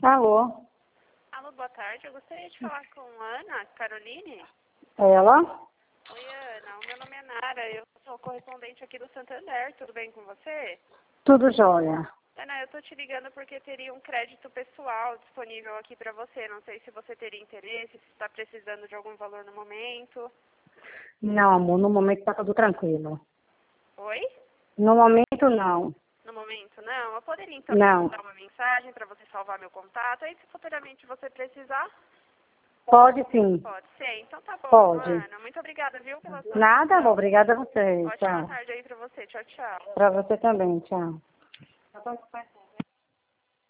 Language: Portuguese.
Alô? Alô, boa tarde. Eu gostaria de falar com Ana Caroline. Ela? Oi, Ana. O meu nome é Nara. Eu sou correspondente aqui do Santander. Tudo bem com você? Tudo jóia. Ana, eu tô te ligando porque teria um crédito pessoal disponível aqui para você. Não sei se você teria interesse, se está precisando de algum valor no momento. Não, amor, no momento tá tudo tranquilo. Oi? No momento, não. No momento, não? Eu poderia, então, Não. mandar uma mensagem para você salvar meu contato. Aí, se futuramente você precisar, Pode sim. pode ser. Então, tá bom, Pode. Ana. Muito obrigada, viu, pela sua Nada, amor. atenção. Obrigada a você. Ótima Tchau. tarde aí para você. Tchau, tchau. Pra você também. Tchau.